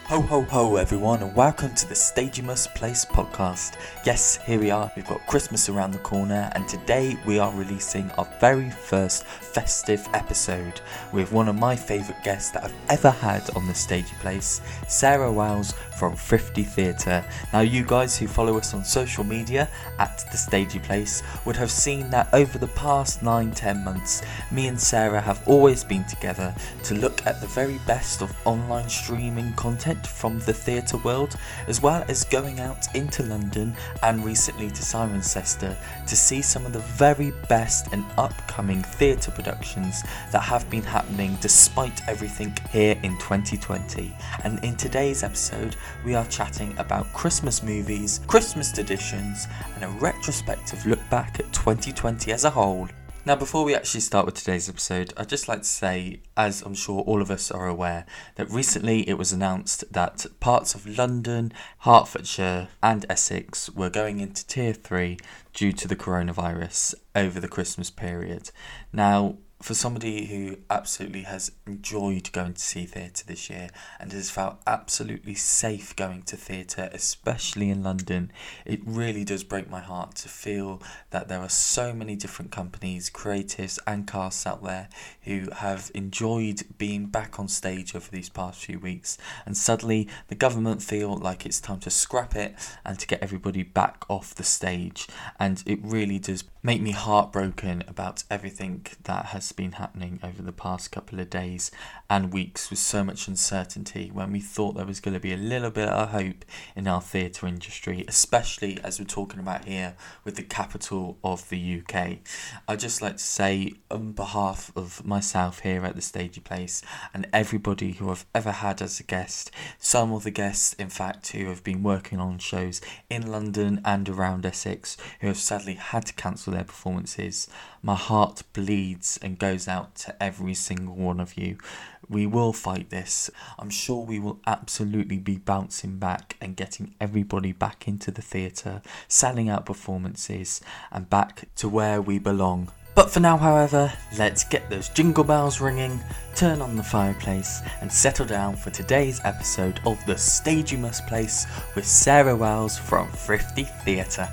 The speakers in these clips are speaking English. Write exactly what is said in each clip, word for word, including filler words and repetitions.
Ho ho ho everyone, and welcome to the Stagimus Place podcast. Yes, here we are, we've got Christmas around the corner, and today we are releasing our very first festive episode with one of my favourite guests that I've ever had on the Stagey Place, Sarah Wells from Thrifty Theatre. Now you guys who follow us on social media at the Stagey Place would have seen that over the past nine to ten months, me and Sarah have always been together to look at the very best of online streaming content from the theatre world, as well as going out into London and recently to Cirencester to see some of the very best and upcoming theatre productions that have been happening despite everything here in twenty twenty. And in today's episode we are chatting about Christmas movies, Christmas traditions, and a retrospective look back at twenty twenty as a whole. Now, before we actually start with today's episode, I'd just like to say, as I'm sure all of us are aware, that recently it was announced that parts of London, Hertfordshire and Essex were going into Tier three due to the coronavirus over the Christmas period. Now, for somebody who absolutely has enjoyed going to see theatre this year and has felt absolutely safe going to theatre, especially in London, it really does break my heart to feel that there are so many different companies, creatives and casts out there who have enjoyed being back on stage over these past few weeks, and suddenly the government feel like it's time to scrap it and to get everybody back off the stage. And it really does make me heartbroken about everything that has been happening over the past couple of days and weeks with so much uncertainty, when we thought there was going to be a little bit of hope in our theatre industry, especially as we're talking about here with the capital of the U K. I'd just like to say, on behalf of myself here at the Stagey Place and everybody who I've ever had as a guest, some of the guests in fact who have been working on shows in London and around Essex who have sadly had to cancel their performances, my heart bleeds and goes out to every single one of you. We will fight this. I'm sure we will absolutely be bouncing back and getting everybody back into the theatre, selling out performances and back to where we belong. But for now, however, let's get those jingle bells ringing, turn on the fireplace and settle down for today's episode of The Stagimus Place with Sarah Wells from Thrifty Theatre.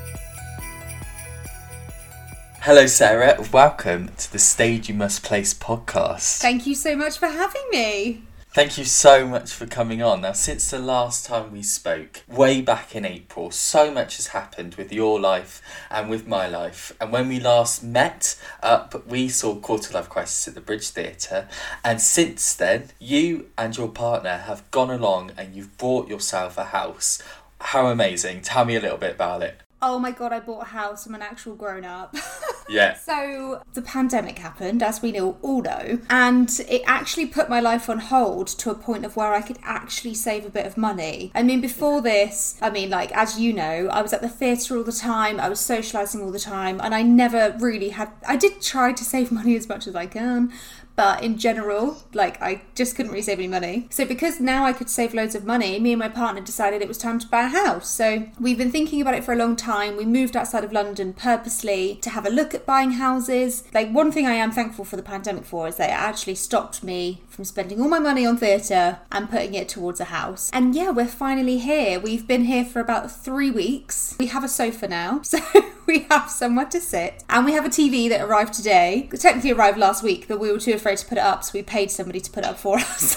Hello Sarah, welcome to the Stagimus Place podcast. Thank you so much for having me. Thank you so much for coming on. Now, since the last time we spoke, way back in April, so much has happened with your life and with my life. And when we last met up, we saw Quarter Life Crisis at the Bridge Theatre. And since then, you and your partner have gone along and you've bought yourself a house. How amazing. Tell me a little bit about it. Oh my god, I bought a house. I'm an actual grown-up. Yeah. So the pandemic happened, as we all all know, and it actually put my life on hold to a point of where I could actually save a bit of money. I mean, before this, I mean, like, as you know, I was at the theatre all the time, I was socialising all the time, and I never really had... I did try to save money as much as I can, but in general, like, I just couldn't really save any money. So because now I could save loads of money, me and my partner decided it was time to buy a house. So we've been thinking about it for a long time. We moved outside of London purposely to have a look at buying houses. Like, one thing I am thankful for the pandemic for is that it actually stopped me from spending all my money on theatre and putting it towards a house. And yeah, we're finally here. We've been here for about three weeks. We have a sofa now, so we have somewhere to sit. And we have a T V that arrived today. It technically arrived last week, but we were too afraid to put it up, so we paid somebody to put it up for us.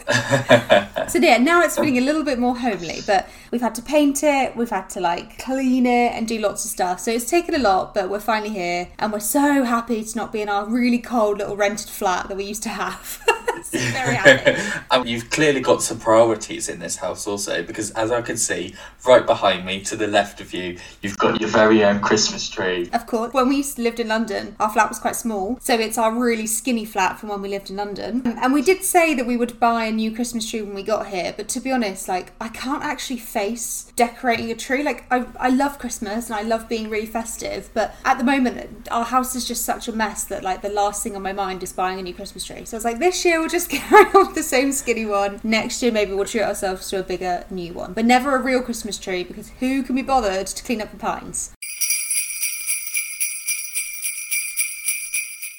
So yeah, now it's feeling a little bit more homely, but we've had to paint it, we've had to like clean it and do lots of stuff. So it's taken a lot, but we're finally here and we're so happy to not be in our really cold little rented flat that we used to have. So very happy. And you've clearly got some priorities in this house also, because as I can see, right behind me, to the left of you, you've got your very own Christmas tree. Of course. When we used to live in London, our flat was quite small, so it's our really skinny flat from when we lived in London. And we did say that we would buy a new Christmas tree when we got here, but to be honest, like, I can't actually face decorating a tree. Like, I, I love Christmas and I love being really festive, but at the moment, our house is just such a mess that, like, the last thing on my mind is buying a new Christmas tree. So I was like, this year we'll just carry on with the same skinny one. Next year maybe we'll treat ourselves to a bigger new one, but never a real Christmas tree, because who can be bothered to clean up the pines?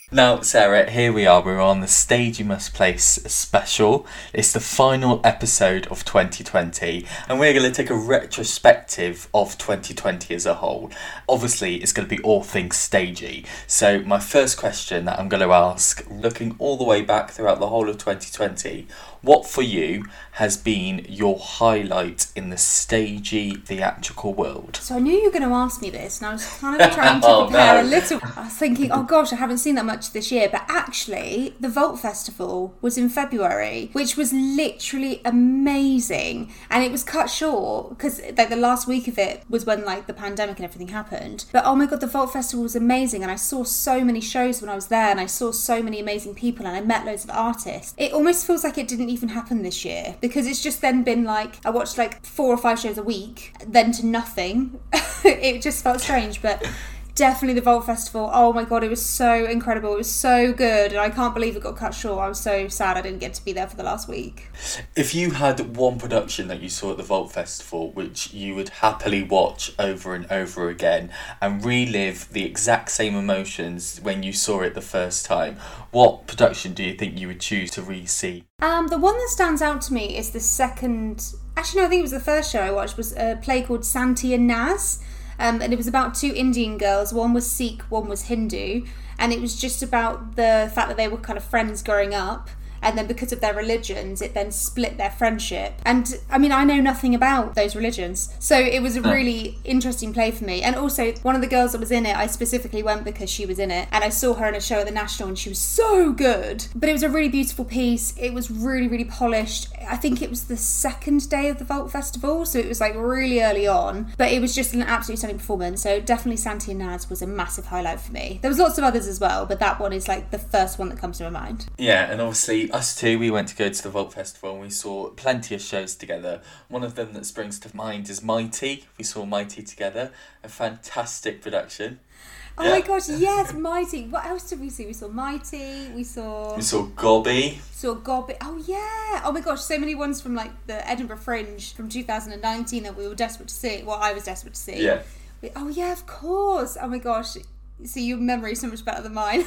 Now, Sarah, here we are. We're on the Stage You Must Place special. It's the final episode of twenty twenty, and we're going to take a retrospective of twenty twenty as a whole. Obviously, it's going to be all things stagey. So, my first question that I'm going to ask, looking all the way back throughout the whole of twenty twenty, what for you has been your highlight in the stagey theatrical world? So I knew you were going to ask me this, and I was kind of trying to oh, prepare no. a little. I was thinking, oh gosh, I haven't seen that much this year. But actually, the Vault Festival was in February, which was literally amazing. And it was cut short because like the last week of it was when like the pandemic and everything happened. But oh my God, the Vault Festival was amazing. And I saw so many shows when I was there, and I saw so many amazing people, and I met loads of artists. It almost feels like it didn't even happen this year, because it's just then been like I watched like four or five shows a week, then to nothing. It just felt strange, but definitely the Vault Festival. Oh my God, it was so incredible. It was so good, and I can't believe it got cut short. I was so sad I didn't get to be there for the last week. If you had one production that you saw at the Vault Festival which you would happily watch over and over again and relive the exact same emotions when you saw it the first time, what production do you think you would choose to re-see? Um, the one that stands out to me is the second... Actually, no, I think it was the first show I watched, was a play called Santi and Naz. Um, and it was about two Indian girls. One was Sikh, one was Hindu. And it was just about the fact that they were kind of friends growing up. And then because of their religions, it then split their friendship. And I mean, I know nothing about those religions. So it was a really interesting play for me. And also, one of the girls that was in it, I specifically went because she was in it. And I saw her in a show at the National, and she was so good. But it was a really beautiful piece. It was really, really polished. I think it was the second day of the Vault Festival. So it was like really early on. But it was just an absolutely stunning performance. So definitely Santi and Naz was a massive highlight for me. There was lots of others as well, but that one is like the first one that comes to my mind. Yeah, and obviously us too, we went to go to the Vault Festival and we saw plenty of shows together. One of them that springs to mind is Mighty. We saw Mighty together, a fantastic production. Oh yeah. My gosh, yes, Mighty. What else did we see? We saw Mighty, we saw... We saw Gobby. Saw Gobby. Oh yeah. Oh my gosh, so many ones from like the Edinburgh Fringe from two thousand nineteen that we were desperate to see. Well, I was desperate to see. Yeah. Oh yeah, of course. Oh my gosh. See, your memory is so much better than mine.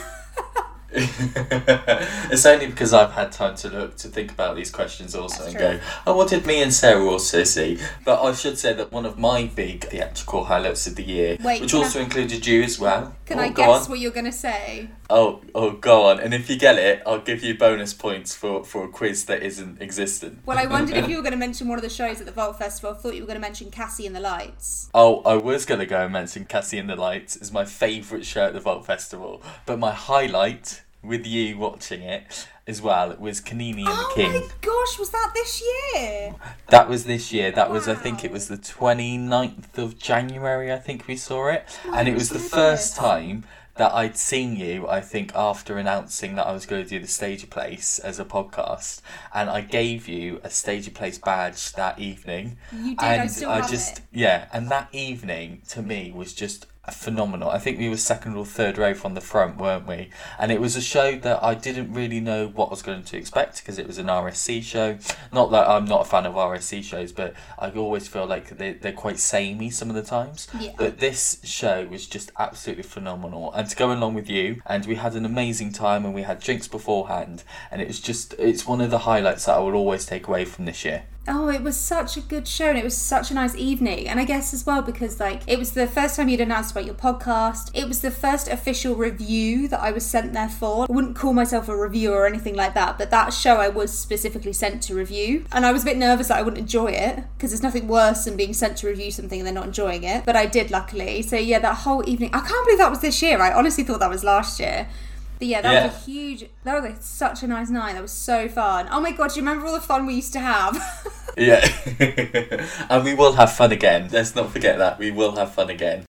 It's only because I've had time to look to think about these questions also. That's and true. Go, oh, what did me and Sarah also see? But I should say that one of my big theatrical highlights of the year, Wait, which also I, included you as well. Can oh, I guess on. what you're going to say? Oh, oh, go on. And if you get it, I'll give you bonus points for, for a quiz that isn't existent. Well, I wondered if you were going to mention one of the shows at the Vault Festival. I thought you were going to mention Cassie and the Lights. Oh, I was going to go and mention Cassie and the Lights. It's my favourite show at the Vault Festival. But my highlight, with you watching it as well, was Kanini and oh the King. Oh my gosh, was that this year? That was this year. That wow. was, I think it was the twenty-ninth of January, I think we saw it. Oh, and it was the first time that I'd seen you, I think, after announcing that I was going to do the Stage Place as a podcast. And I gave you a Stage Place badge that evening. You did, and I still I have just, it. Yeah, and that evening, to me, was just phenomenal. I think we were second or third row from the front, weren't we? And it was a show that I didn't really know what I was going to expect because it was an R S C show. Not that I'm not a fan of R S C shows, but I always feel like they, they're quite samey some of the times. Yeah. But this show was just absolutely phenomenal. And to go along with you, and we had an amazing time and we had drinks beforehand, and it was just, it's one of the highlights that I will always take away from this year. Oh, it was such a good show, and it was such a nice evening. And I guess as well because like it was the first time you'd announced about your podcast. It was the first official review that I was sent there for. I wouldn't call myself a reviewer or anything like that, but that show I was specifically sent to review. And I was a bit nervous that I wouldn't enjoy it because there's nothing worse than being sent to review something and then not enjoying it. But I did, luckily. So yeah, that whole evening. I can't believe that was this year. I honestly thought that was last year. But yeah, that yeah. was a huge, that was like such a nice night. That was so fun. Oh my God, do you remember all the fun we used to have? Yeah. And we will have fun again. Let's not forget that. We will have fun again.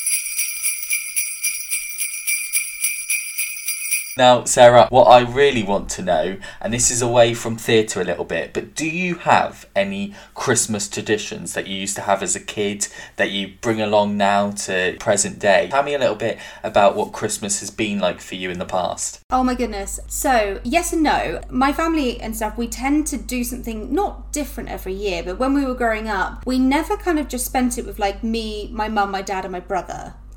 Now, Sarah, what I really want to know, and this is away from theatre a little bit, but do you have any Christmas traditions that you used to have as a kid that you bring along now to present day? Tell me a little bit about what Christmas has been like for you in the past. Oh my goodness. So, yes and no. My family and stuff, we tend to do something not different every year, but when we were growing up, we never kind of just spent it with like me, my mum, my dad and my brother.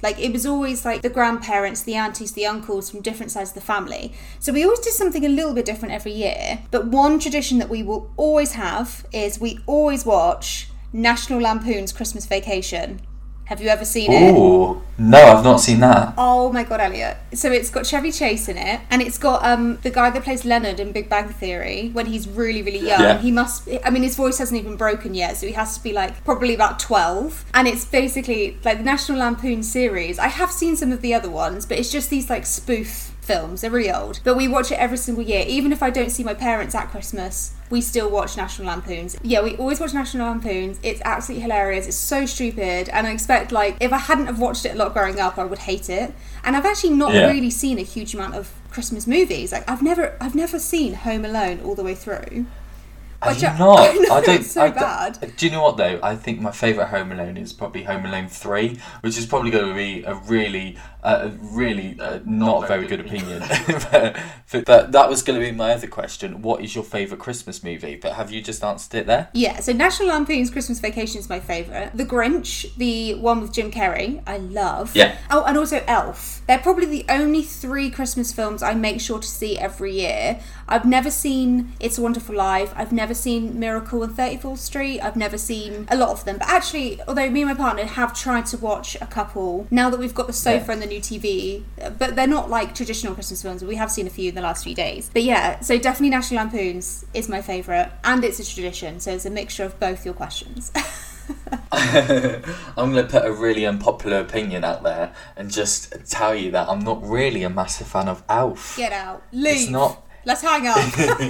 Like, it was always like the grandparents, the aunties, the uncles from different sides of the family. So we always did something a little bit different every year. But one tradition that we will always have is we always watch National Lampoon's Christmas Vacation. Have you ever seen it? Ooh, no, I've not seen that. Oh my god, Elliot. So it's got Chevy Chase in it, and it's got um the guy that plays Leonard in Big Bang Theory when he's really, really young. Yeah. He must, I mean, his voice hasn't even broken yet, so he has to be like probably about twelve. And it's basically like the National Lampoon series. I have seen some of the other ones, but it's just these like spoof films. They're really old, but we watch it every single year. Even if I don't see my parents at Christmas, we still watch National Lampoons. Yeah, we always watch National Lampoons. It's absolutely hilarious. It's so stupid, and I expect, like, if I hadn't have watched it a lot growing up, I would hate it. And I've actually not Yeah. really seen a huge amount of Christmas movies. Like, I've never, I've never seen Home Alone all the way through. Are Which you I- not? I know, I don't. it's so I don't- bad. Do you know what though? I think my favourite Home Alone is probably Home Alone three, which is probably going to be a really, uh, really uh, not very good opinion. but, but, but that was going to be my other question. What is your favourite Christmas movie? But have you just answered it there? Yeah, so National Lampoon's Christmas Vacation is my favourite. The Grinch, the one with Jim Carrey, I love. Yeah. Oh, and also Elf. They're probably the only three Christmas films I make sure to see every year. I've never seen It's a Wonderful Life. I've never seen Miracle on thirty-fourth Street. I've never seen a lot of them. But actually, although me and my partner have tried to watch a couple, now that we've got the sofa Yeah. and the new T V, but they're not like traditional Christmas films. We have seen a few in the last few days. But yeah, so definitely National Lampoons is my favourite. And it's a tradition, so it's a mixture of both your questions. I'm going to put a really unpopular opinion out there and just tell you that I'm not really a massive fan of Alf. Get out. Leave. It's not. Let's hang up.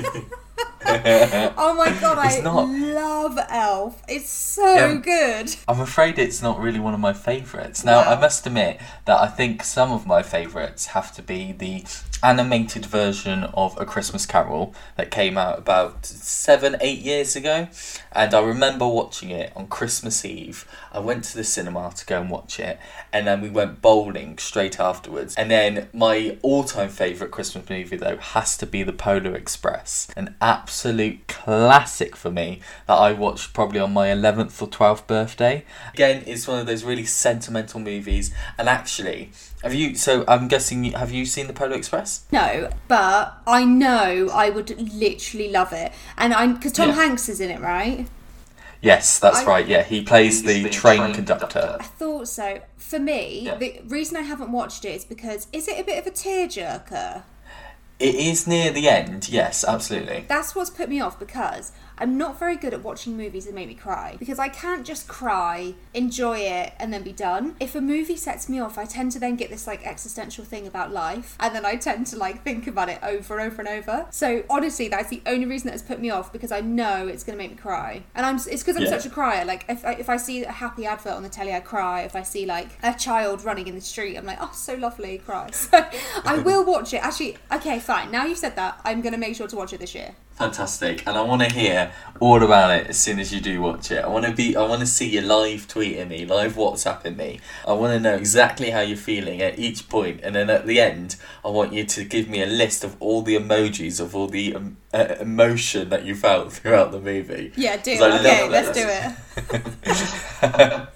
Oh my god, I It's not- love Elf. It's so Yeah. good. I'm afraid it's not really one of my favourites. Now, Wow. I must admit that I think some of my favourites have to be the animated version of A Christmas Carol that came out about seven, eight years ago. And I remember watching it on Christmas Eve. I went to the cinema to go and watch it, and then we went bowling straight afterwards. And then my all-time favourite Christmas movie, though, has to be The Polar Express. An absolute classic for me that I watched probably on my eleventh or twelfth birthday. Again, it's one of those really sentimental movies. And actually, have you, so I'm guessing, you- have you seen The Polar Express? No, but I know I would literally love it. And I, because Tom Yeah. Hanks is in it, right? Yes, that's I- right, yeah. He plays the train conductor. I thought so. For me, Yeah. the reason I haven't watched it is because, is it a bit of a tearjerker? It is near the end, yes, absolutely. That's what's put me off, because I'm not very good at watching movies that make me cry. Because I can't just cry, enjoy it, and then be done. If a movie sets me off, I tend to then get this like existential thing about life, and then I tend to like think about it over and over and over. So honestly, that's the only reason that has put me off, because I know it's going to make me cry. And I'm it's because I'm Yeah. such a crier. Like if I, if I see a happy advert on the telly, I cry. If I see like a child running in the street, I'm like, oh, so lovely, cry. So I will watch it. Actually, okay, fine. Now you've said that, I'm going to make sure to watch it this year. Fantastic, and I want to hear all about it as soon as you do watch it. I want to be, I want to see you live tweeting me, live WhatsApping me. I want to know exactly how you're feeling at each point, and then at the end, I want you to give me a list of all the emojis of all the um, uh, emotion that you felt throughout the movie. Yeah, do. 'Cause I Okay, love let's that. do it.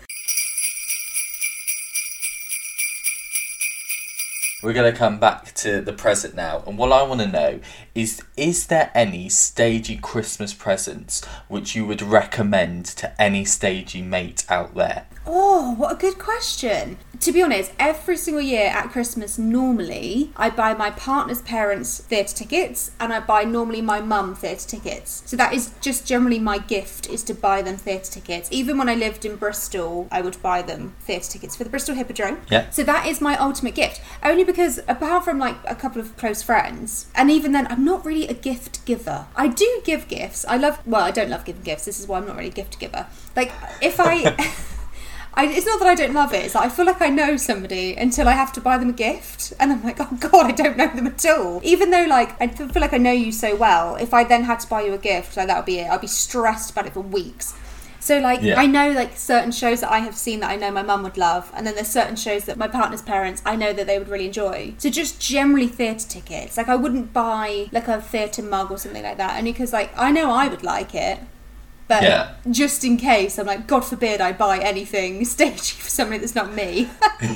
We're going to come back to the present now, and what I want to know is, is there any stagey Christmas presents which you would recommend to any stagey mate out there? Oh, what a good question. To be honest, every single year at Christmas, normally, I buy my partner's parents theatre tickets, and I buy normally my mum theatre tickets. So that is just generally my gift, is to buy them theatre tickets. Even when I lived in Bristol, I would buy them theatre tickets for the Bristol Hippodrome. Yeah. So that is my ultimate gift. Only because, apart from like a couple of close friends, and even then, I'm not really a gift giver. I do give gifts. I love, well, I don't love giving gifts. This is why I'm not really a gift giver. Like, if I... I, it's not that I don't love it, it's that I feel like I know somebody until I have to buy them a gift, and I'm like, oh god, I don't know them at all. Even though, like, I feel like I know you so well, if I then had to buy you a gift, like, that would be it. I'd be stressed about it for weeks. So, like, Yeah. I know, like, certain shows that I have seen that I know my mum would love, and then there's certain shows that my partner's parents, I know that they would really enjoy. So just generally theatre tickets. Like, I wouldn't buy, like, a theatre mug or something like that, only because, like, I know I would like it. But yeah. just in case, I'm like, God forbid I buy anything stagey for somebody that's not me.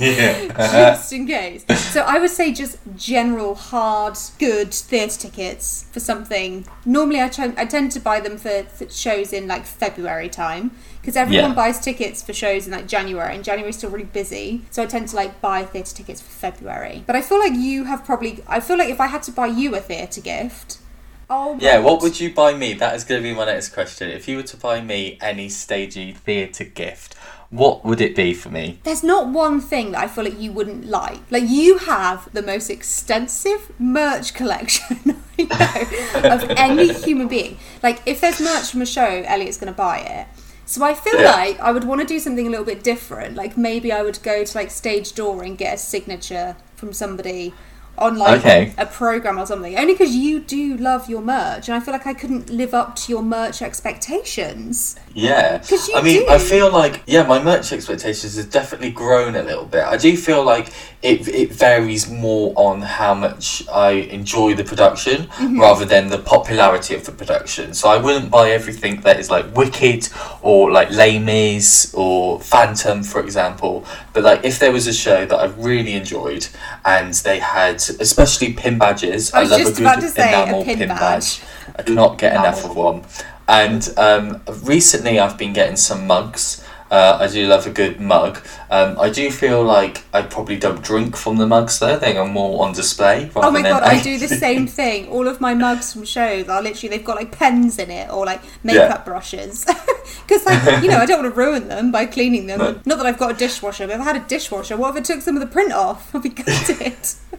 Just in case. So I would say just general, hard, good theatre tickets for something. Normally I, try, I tend to buy them for, for shows in like February time. Because everyone yeah. buys tickets for shows in like January, and January's still really busy. So I tend to like buy theatre tickets for February. But I feel like you have probably... I feel like if I had to buy you a theatre gift... Oh yeah, what would you buy me? That is going to be my next question. If you were to buy me any stagey theatre gift, what would it be for me? There's not one thing that I feel like you wouldn't like. Like, you have the most extensive merch collection I know of any human being. Like, if there's merch from a show, Elliot's going to buy it. So I feel yeah. like I would want to do something a little bit different. Like, maybe I would go to like Stage Door and get a signature from somebody on like okay. a, a program or something, only because you do love your merch, and I feel like I couldn't live up to your merch expectations. Yeah, because you I mean, do. I feel like yeah, my merch expectations have definitely grown a little bit. I do feel like it it varies more on how much I enjoy the production mm-hmm. rather than the popularity of the production. So I wouldn't buy everything that is like Wicked or like Les Mis or Phantom, for example. But like if there was a show that I really enjoyed and they had, especially pin badges, I, was I love just a about good to say enamel a pin, pin badge. badge. I cannot get enough of one. And um, recently I've been getting some mugs. Uh, I do love a good mug. Um, I do feel like I probably don't drink from the mugs though. They are more on display. Oh my god, I do the same thing. All of my mugs from shows are literally, they've got like pens in it or like makeup yeah. brushes. Because like, you know, I don't want to ruin them by cleaning them. No. Not that I've got a dishwasher, but if I had a dishwasher, what if I took some of the print off? I'd be gutted.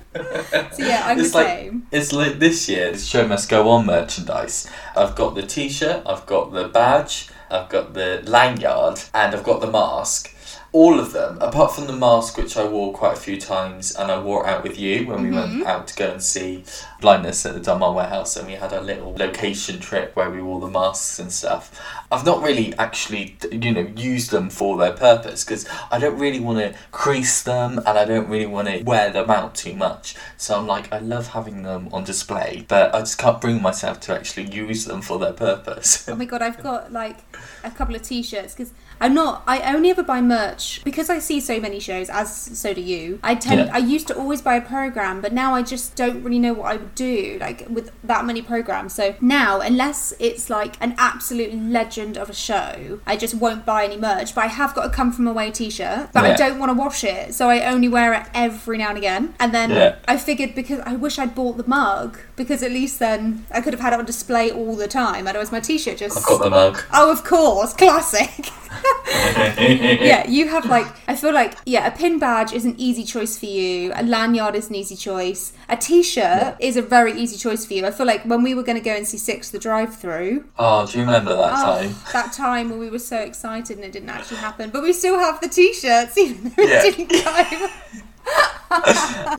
So yeah, I'm it's the like, same. It's like this year, this show must go on merchandise. I've got the t-shirt, I've got the badge, I've got the lanyard, and I've got the mask. All of them, apart from the mask, which I wore quite a few times, and I wore it out with you when we mm-hmm. went out to go and see Blindness at the Dunbar Warehouse, and we had a little location trip where we wore the masks and stuff. I've not really actually, you know, used them for their purpose, because I don't really want to crease them, and I don't really want to wear them out too much. So I'm like, I love having them on display, but I just can't bring myself to actually use them for their purpose. Oh my god, I've got like a couple of t-shirts, because I'm not, I only ever buy merch because I see so many shows, as so do you. I tend, yeah. I used to always buy a program, but now I just don't really know what I would do, like, with that many programs. So now, unless it's like an absolute legend of a show, I just won't buy any merch. But I have got a Come From Away t-shirt, but yeah. I don't want to wash it, so I only wear it every now and again. And then yeah. I figured, because I wish I'd bought the mug, because at least then I could have had it on display all the time. Otherwise my t-shirt just... I've got the mug. Oh, of course, classic. Yeah, you have like, I feel like, yeah, a pin badge is an easy choice for you. A lanyard is an easy choice. A t-shirt yeah. is a very easy choice for you. I feel like when we were going to go and see Six the Drive-Thru. Oh, do you remember that oh, time? That time when we were so excited and it didn't actually happen. But we still have the t-shirts even though yeah. it didn't go.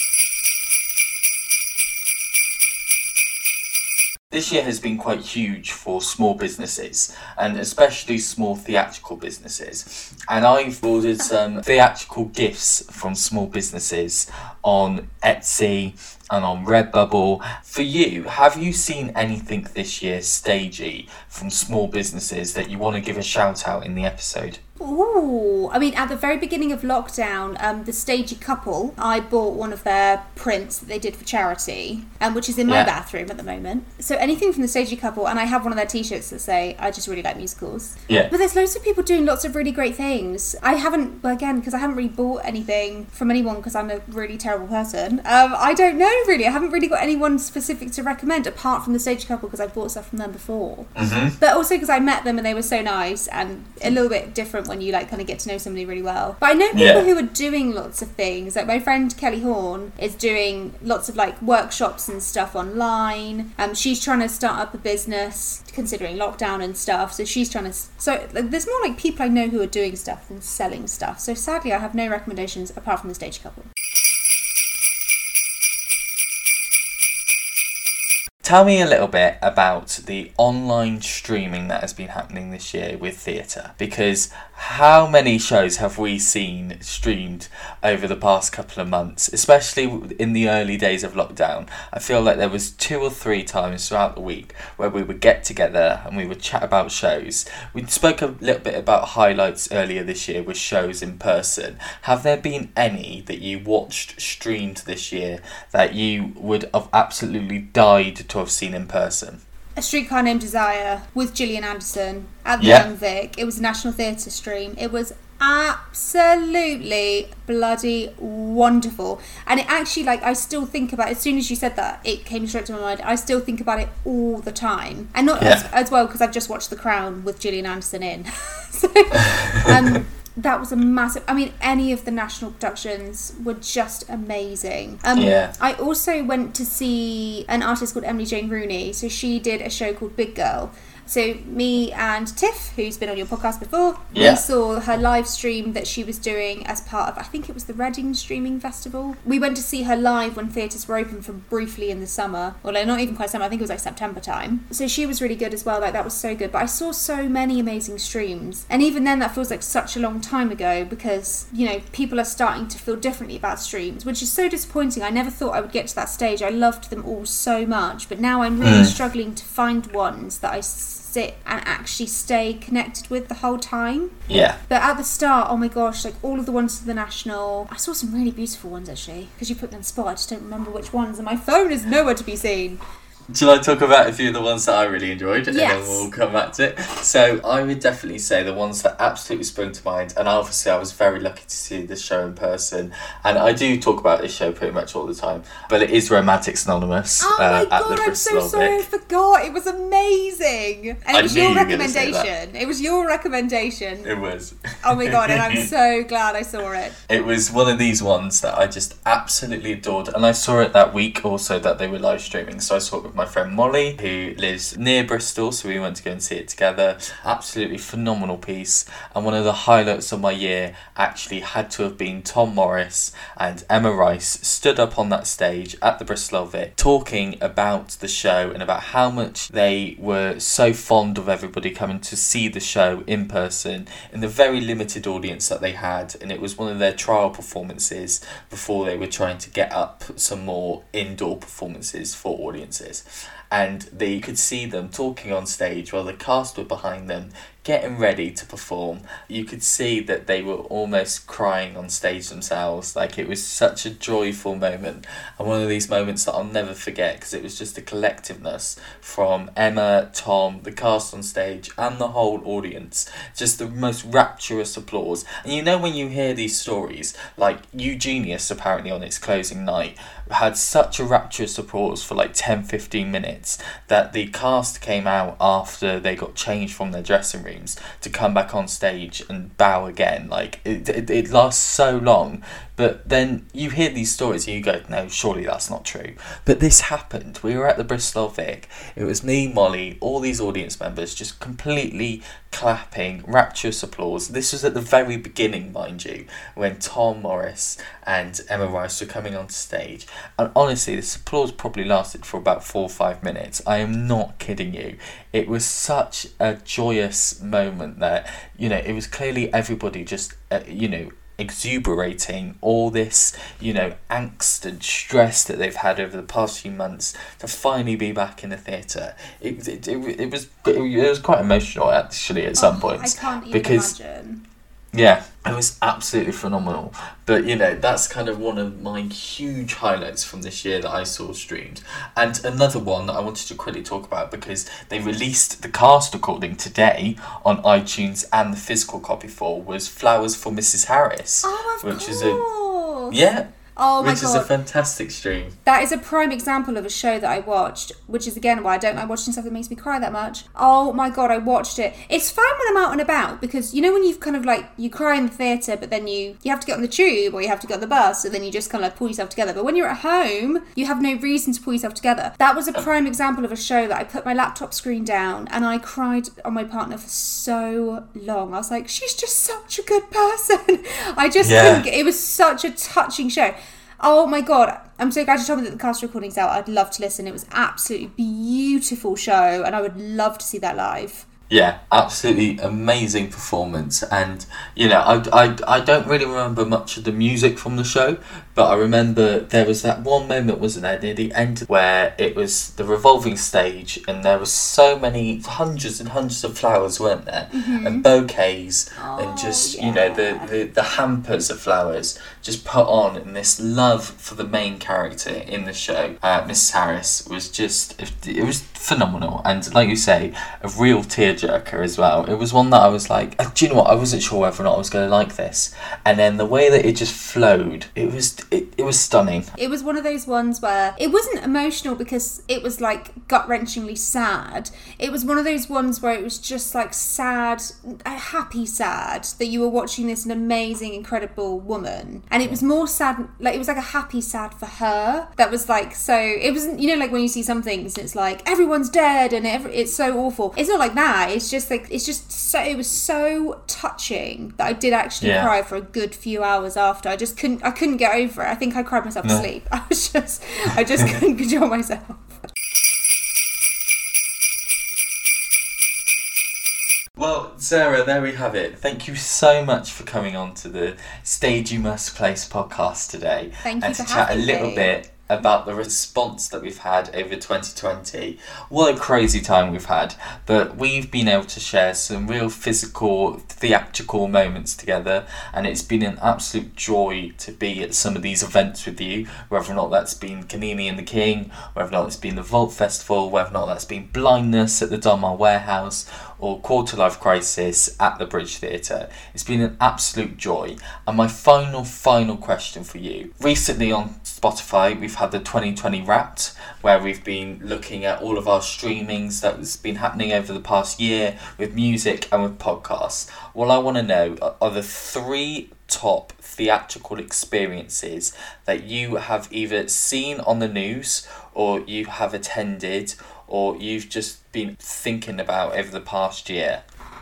This year has been quite huge for small businesses, and especially small theatrical businesses. And I've ordered some theatrical gifts from small businesses on Etsy and on Redbubble. For you, have you seen anything this year stagey from small businesses that you want to give a shout out in the episode? Ooh, I mean, at the very beginning of lockdown, um, the Stagey Couple, I bought one of their prints that they did for charity, um, which is in my yeah. bathroom at the moment. So anything from the Stagey Couple, and I have one of their t-shirts that say, I just really like musicals. Yeah. But there's loads of people doing lots of really great things. I haven't, well, again, because I haven't really bought anything from anyone because I'm a really terrible person. Um, I don't know, really. I haven't really got anyone specific to recommend, apart from the Stagey Couple, because I've bought stuff from them before. Mm-hmm. But also because I met them and they were so nice, and a little bit different when you like kind of get to know somebody really well. But I know people yeah. who are doing lots of things. Like my friend Kelly Horn is doing lots of like workshops and stuff online. Um, she's trying to start up a business considering lockdown and stuff. So she's trying to. So like, there's more like people I know who are doing stuff than selling stuff. So sadly, I have no recommendations apart from the Stagey Couple. tell me a little bit about the online streaming that has been happening this year with theatre, because how many shows have we seen streamed over the past couple of months, especially in the early days of lockdown? I feel like there was two or three times throughout the week where we would get together and we would chat about shows. We spoke a little bit about highlights earlier this year with shows in person. Have there been any that you watched streamed this year that you would have absolutely died to have seen in person? A Streetcar Named Desire with Gillian Anderson at the Yeah. Young Vic. It was a National Theatre stream. It was absolutely bloody wonderful. And it actually, like, I still think about it. As soon as you said that, it came straight to my mind. I still think about it all the time. And not Yeah. as, as well, because I've just watched The Crown with Gillian Anderson in. so, um, that was a massive... I mean, any of the national productions were just amazing. Um, Yeah. I also went to see an artist called Emily Jane Rooney. So she did a show called Big Girl. So me and Tiff, who's been on your podcast before, Yeah. we saw her live stream that she was doing as part of, I think it was the Reading Streaming Festival. We went to see her live when theatres were open for briefly in the summer. Well, not even quite summer, I think it was like September time. So she was really good as well, like that was so good. But I saw so many amazing streams. And even then that feels like such a long time ago because, you know, people are starting to feel differently about streams, which is so disappointing. I never thought I would get to that stage. I loved them all so much. But now I'm really Mm. struggling to find ones that I sit and actually stay connected with the whole time. Yeah. But at the start, oh my gosh, like all of the ones to the National, I saw some really beautiful ones actually, because you put me on the spot, I just don't remember which ones, and my phone is nowhere to be seen. Shall I talk about a few of the ones that I really enjoyed, and Yes. then we'll come back to it? So I would definitely say the ones that absolutely sprung to mind, and obviously I was very lucky to see this show in person, and I do talk about this show pretty much all the time, but it is Romantics Anonymous. Oh uh, my at god, the I'm Bristol so sorry, I Vic. forgot. It was amazing. And I it was knew your you were gonna say that. recommendation. It was your recommendation. It was. Oh my god, and I'm so glad I saw it. It was one of these ones that I just absolutely adored, and I saw it that week also that they were live streaming, so I saw it with my friend Molly, who lives near Bristol, so we went to go and see it together. Absolutely phenomenal piece, and one of the highlights of my year actually had to have been Tom Morris and Emma Rice stood up on that stage at the Bristol Vic talking about the show and about how much they were so fond of everybody coming to see the show in person in the very limited audience that they had, and it was one of their trial performances before they were trying to get up some more indoor performances for audiences. And they could see them talking on stage while the cast were behind them, getting ready to perform. You could see that they were almost crying on stage themselves. Like, it was such a joyful moment, and one of these moments that I'll never forget, because it was just a collectiveness from Emma, Tom, the cast on stage, and the whole audience. Just the most rapturous applause. And you know, when you hear these stories, like Eugenius apparently on its closing night had such a rapturous applause for like ten fifteen minutes that the cast came out after they got changed from their dressing rooms to come back on stage and bow again. Like, it, it, it lasts so long, but then you hear these stories and you go, no, surely that's not true. But this happened. We were at the Bristol Vic. It was me, Molly, all these audience members just completely clapping, rapturous applause. This was at the very beginning, mind you, when Tom Morris and Emma Rice were coming onto stage. And honestly, this applause probably lasted for about four or five minutes. I am not kidding you. It was such a joyous moment that, you know, it was clearly everybody just, uh, you know, exuberating all this, you know, angst and stress that they've had over the past few months to finally be back in the theatre. It, it, it, it was it was quite emotional actually at some Oh, points. I can't even because, imagine. Yeah, it was absolutely phenomenal. But, you know, that's kind of one of my huge highlights from this year that I saw streamed. And another one that I wanted to quickly talk about, because they released the cast recording today on iTunes and the physical copy for, was Flowers for Missus Harris. Oh, of which course. is a Yeah. Oh my which god. is a fantastic stream. That is a prime example of a show that I watched, which is again why I don't like watching stuff that makes me cry that much. Oh my god, I watched it. It's fun when I'm out and about, because you know when you've kind of like, you cry in the theatre, but then you, you have to get on the tube or you have to get on the bus, and then you just kind of like pull yourself together. But when you're at home, you have no reason to pull yourself together. That was a prime example of a show that I put my laptop screen down and I cried on my partner for so long. I was like, she's just such a good person. I just Yeah. couldn't get, it was such a touching show. Oh my god, I'm so glad you told me that the cast recording's out. I'd love to listen. It was absolutely beautiful show, and I would love to see that live. Yeah, absolutely amazing performance. And, you know, I, I, I don't really remember much of the music from the show, but I remember there was that one moment, wasn't there, near the end, where it was the revolving stage and there was so many, hundreds and hundreds of flowers, weren't there? Mm-hmm. And bouquets oh, and just, yeah. you know, the, the, the hampers of flowers just put on, and this love for the main character in the show, uh, Miss Harris, was just, it, it was phenomenal. And like you say, a real tearjerker as well. It was one that I was like, do you know what, I wasn't sure whether or not I was going to like this, and then the way that it just flowed, it was it, it was stunning. It was one of those ones where it wasn't emotional because it was like gut-wrenchingly sad. It was one of those ones where it was just like sad, a happy sad, that you were watching this an amazing, incredible woman, and it was more sad, like it was like a happy sad for her. That was like, so it wasn't, you know, like when you see some things it's like everyone's dead and every, it's so awful. It's not like that. It's just like, it's just so, it was so touching that I did actually yeah. cry for a good few hours after. I just couldn't I couldn't get over it. I think I cried myself no. to sleep. I was just I just couldn't control myself. Well, Sarah, there we have it. Thank you so much for coming on to the Stage You Must Place podcast today. Thank you and for to chat a having little me. bit about the response that we've had over twenty twenty. What a crazy time we've had, but we've been able to share some real physical, theatrical moments together, and it's been an absolute joy to be at some of these events with you, whether or not that's been Kanini and the King, whether or not it's been the Vault Festival, whether or not that's been Blindness at the Donmar Warehouse, or Quarter Life Crisis at the Bridge Theatre. It's been an absolute joy. And my final, final question for you. Recently on Spotify, we've had the twenty twenty Wrapped, where we've been looking at all of our streamings that's been happening over the past year with music and with podcasts. All I want to know are the three top theatrical experiences that you have either seen on the news, or you have attended, or you've just been thinking about over the past year.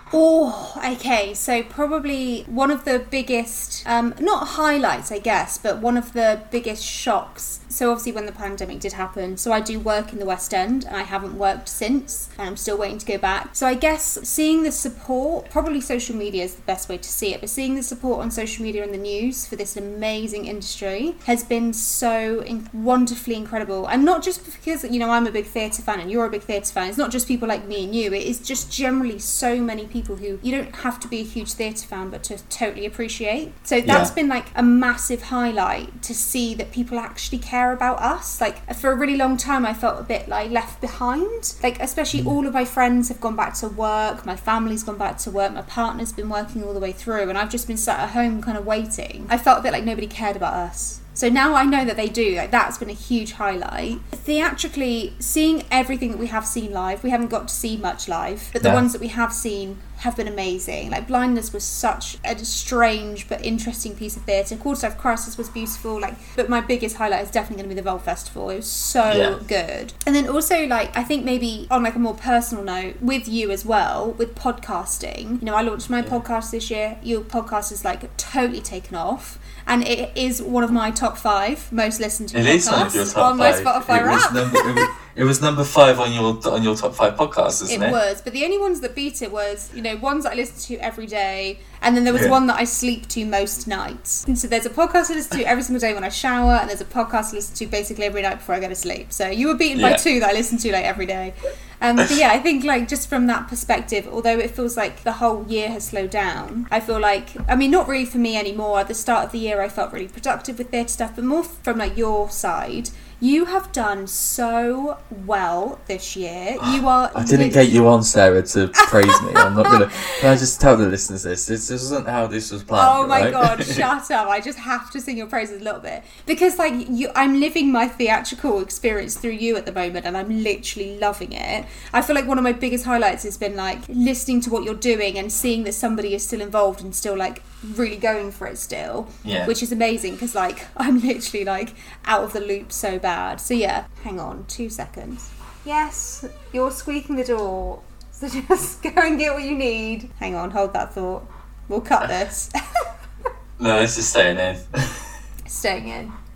Oh, okay. So probably one of the biggest, um, not highlights, I guess, but one of the biggest shocks. So obviously when the pandemic did happen, so I do work in the West End and I haven't worked since, and I'm still waiting to go back. So I guess seeing the support, probably social media is the best way to see it, but seeing the support on social media and the news for this amazing industry has been so in- wonderfully incredible. And not just because, you know, I'm a big theatre fan and you're a big theatre fan. It's not just people like me and you. It is just generally so many people who you don't have to be a huge theatre fan but to totally appreciate. So that's yeah. been like a massive highlight to see that people actually care about us. Like for a really long time I felt a bit like left behind, like especially all of my friends have gone back to work, my family's gone back to work, my partner's been working all the way through, and I've just been sat at home kind of waiting. I felt a bit like nobody cared about us. So now I know that they do. Like that's been a huge highlight. Theatrically, seeing everything that we have seen live, we haven't got to see much live, but the yeah. ones that we have seen have been amazing. Like Blindness was such a strange but interesting piece of theatre. Quarter Life Crisis was beautiful. Like, but my biggest highlight is definitely going to be the Vault Festival. It was so yeah. good. And then also, like, I think maybe on like a more personal note, with you as well, with podcasting. You know, I launched my yeah. podcast this year. Your podcast is like totally taken off. And it is one of my top five most listened to it podcasts is one of your top on my five. Spotify it Wrapped. Was number, it, was, it was number five on your on your top five podcasts, isn't it? It was, but the only ones that beat it was, you know, ones that I listen to every day, and then there was yeah. one that I sleep to most nights. And so there's a podcast I listen to every single day when I shower, and there's a podcast I listen to basically every night before I go to sleep. So you were beaten yeah. by two that I listen to like every day. Um, but yeah, I think like just from that perspective, although it feels like the whole year has slowed down, I feel like, I mean, not really for me anymore. At the start of the year, I felt really productive with theatre stuff, but more from like your side. You have done so well this year. You are. I didn't get you on, Sarah, to praise me. I'm not gonna. Can I just tell the listeners this? This, this isn't how this was planned. Oh my right? god! Shut up! I just have to sing your praises a little bit because, like, you, I'm living my theatrical experience through you at the moment, and I'm literally loving it. I feel like one of my biggest highlights has been like listening to what you're doing and seeing that somebody is still involved and still like really going for it still, yeah. which is amazing because like I'm literally like out of the loop so bad. So yeah, hang on two seconds. Yes, you're squeaking the door, so just go and get what you need. Hang on, hold that thought. We'll cut this. No, this is staying in. Staying in.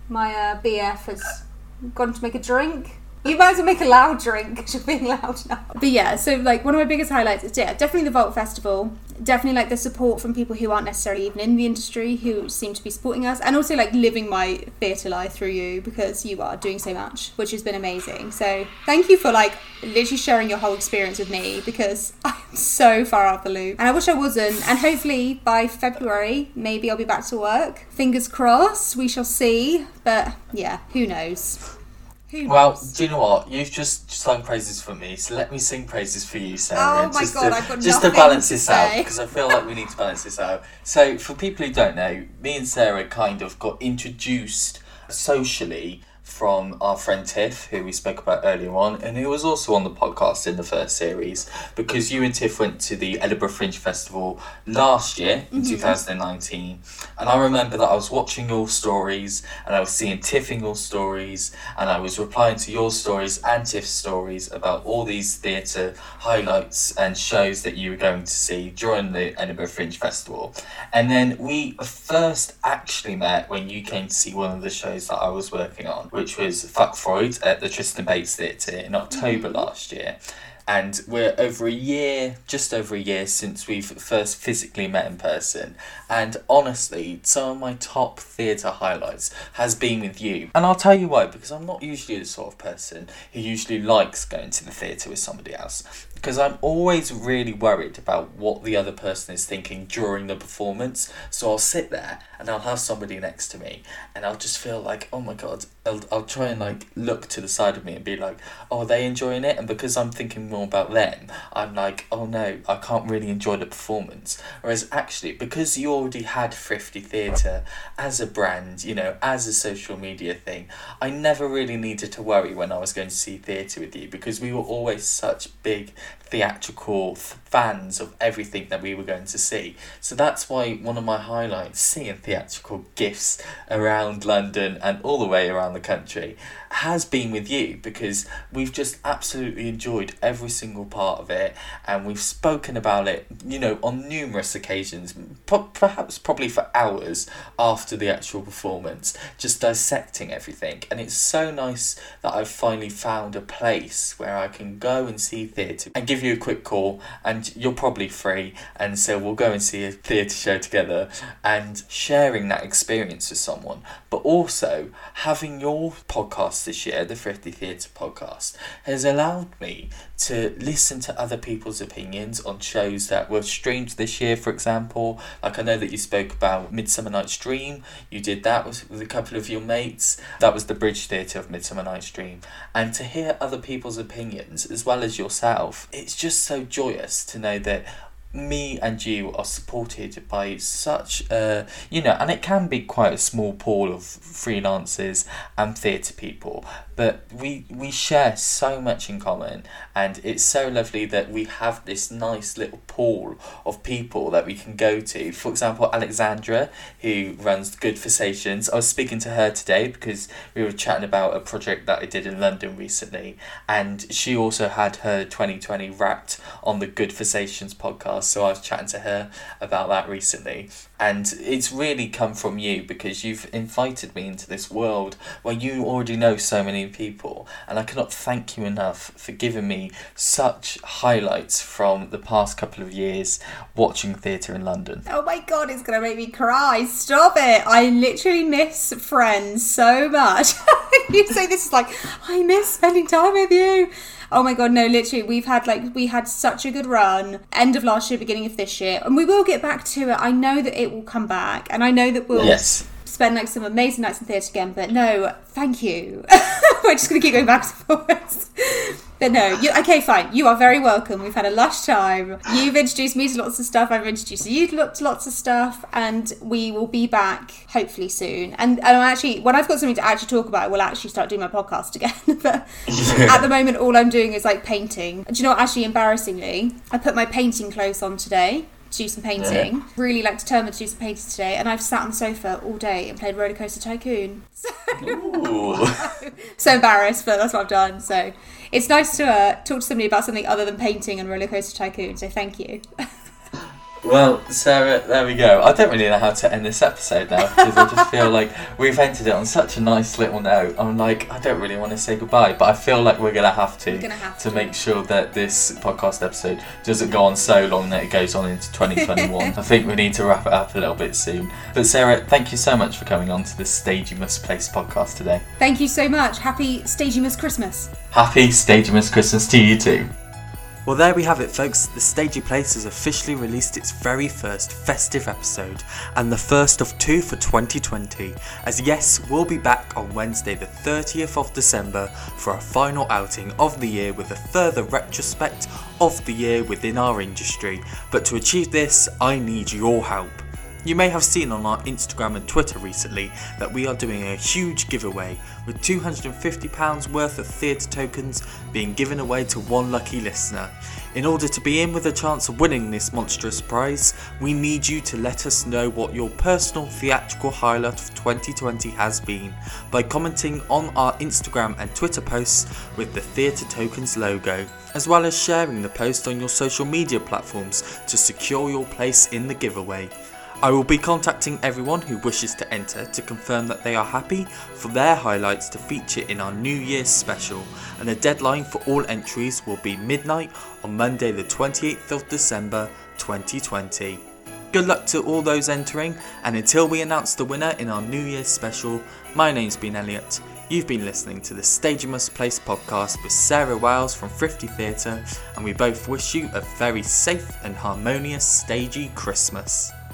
My uh, B F has gone to make a drink. You might as well make a loud drink because you're being loud now. But yeah, so like one of my biggest highlights is yeah, definitely the Vault Festival. Definitely like the support from people who aren't necessarily even in the industry who seem to be supporting us, and also like living my theatre life through you because you are doing so much, which has been amazing. So thank you for like literally sharing your whole experience with me because I'm so far out the loop and I wish I wasn't. And hopefully by February maybe I'll be back to work. Fingers crossed, we shall see. But yeah, who knows. Well, do you know what? You've just sung praises for me, so let me sing praises for you, Sarah. Oh my just god, to, I've got Just to nothing balance to this say. out, because I feel like we need to balance this out. So, for people who don't know, me and Sarah kind of got introduced socially from our friend Tiff, who we spoke about earlier on, and who was also on the podcast in the first series, because you and Tiff went to the Edinburgh Fringe Festival last year, in mm-hmm. two thousand nineteen, and I remember that I was watching your stories, and I was seeing Tiff in your stories, and I was replying to your stories and Tiff's stories about all these theatre highlights and shows that you were going to see during the Edinburgh Fringe Festival. And then we first actually met when you came to see one of the shows that I was working on, which was Fuck Freud at the Tristan Bates Theatre in October mm-hmm. last year. And we're over a year, just over a year since we've first physically met in person. And honestly, some of my top theatre highlights has been with you. And I'll tell you why, because I'm not usually the sort of person who usually likes going to the theatre with somebody else. Because I'm always really worried about what the other person is thinking during the performance. So I'll sit there and I'll have somebody next to me and I'll just feel like, oh my God, I'll, I'll try and like look to the side of me and be like, oh, are they enjoying it? And because I'm thinking more about them, I'm like, oh no, I can't really enjoy the performance. Whereas actually, because you already had Thrifty Theatre as a brand, you know, as a social media thing, I never really needed to worry when I was going to see theatre with you because we were always such big theatrical fans of everything that we were going to see. So that's why one of my highlights, seeing theatrical gifts around London and all the way around the country, has been with you, because we've just absolutely enjoyed every single part of it, and we've spoken about it, you know, on numerous occasions, p- perhaps probably for hours after the actual performance, just dissecting everything. And it's so nice that I've finally found a place where I can go and see theatre and give you a quick call, and you're probably free, and so we'll go and see a theatre show together, and sharing that experience with someone. But also having your podcast this year, the Thrifty Theatre podcast, has allowed me to listen to other people's opinions on shows that were streamed this year, for example. Like, I know that you spoke about Midsummer Night's Dream. You did that with, with a couple of your mates. That was the Bridge Theatre of Midsummer Night's Dream. And to hear other people's opinions, as well as yourself, it's just so joyous to know that me and you are supported by such a, you know, and it can be quite a small pool of freelancers and theatre people, but we we share so much in common, and it's so lovely that we have this nice little pool of people that we can go to. For example, Alexandra, who runs Good Forsations, I was speaking to her today because we were chatting about a project that I did in London recently, and she also had her twenty twenty wrapped on the Good Forsations podcast. So I was chatting to her about that recently, and it's really come from you, because you've invited me into this world where you already know so many people, and I cannot thank you enough for giving me such highlights from the past couple of years watching theatre in London. Oh my God, it's going to make me cry. Stop it. I literally miss Friends so much. You say this is like, I miss spending time with you. Oh my God, no, literally, we've had like, we had such a good run, end of last year, beginning of this year, and we will get back to it. I know that it will come back, and I know that we'll yes. spend like some amazing nights in theatre again, but no, thank you. We're just going to keep going back and forwards. But no, you, okay, fine. You are very welcome. We've had a lush time. You've introduced me to lots of stuff. I've introduced you to lots of stuff. And we will be back hopefully soon. And, and I'm actually, when I've got something to actually talk about, I will actually start doing my podcast again. But at the moment, all I'm doing is like painting. And do you know what, actually, embarrassingly, I put my painting clothes on today to do some painting. Yeah. Really like determined to do some painting today, and I've sat on the sofa all day and played Roller Coaster Tycoon. So, so embarrassed, but that's what I've done. So it's nice to uh, talk to somebody about something other than painting and Roller Coaster Tycoon. So thank you. Well, Sarah, there we go. I don't really know how to end this episode now because I just feel like we've ended it on such a nice little note. I'm like, I don't really want to say goodbye, but I feel like we're going to have to have to to. make sure that this podcast episode doesn't go on so long that it goes on into twenty twenty-one. I think we need to wrap it up a little bit soon. But Sarah, thank you so much for coming on to the Stagimus Place podcast today. Thank you so much. Happy Stagimus Christmas. Happy Stagimus Christmas to you too. Well, there we have it, folks. The Stagey Place has officially released its very first festive episode, and the first of two for twenty twenty, as yes, we'll be back on Wednesday the thirtieth of December for our final outing of the year with a further retrospect of the year within our industry. But to achieve this, I need your help. You may have seen on our Instagram and Twitter recently that we are doing a huge giveaway with two hundred fifty pounds worth of theatre tokens being given away to one lucky listener. In order to be in with a chance of winning this monstrous prize, we need you to let us know what your personal theatrical highlight of twenty twenty has been by commenting on our Instagram and Twitter posts with the Theatre Tokens logo, as well as sharing the post on your social media platforms to secure your place in the giveaway. I will be contacting everyone who wishes to enter to confirm that they are happy for their highlights to feature in our New Year's special, and the deadline for all entries will be midnight on Monday the twenty-eighth of December twenty twenty. Good luck to all those entering, and until we announce the winner in our New Year's special, my name's been Elliot. You've been listening to the Stagimus Place podcast with Sarah Wiles from Thrifty Theatre, and we both wish you a very safe and harmonious stagey Christmas.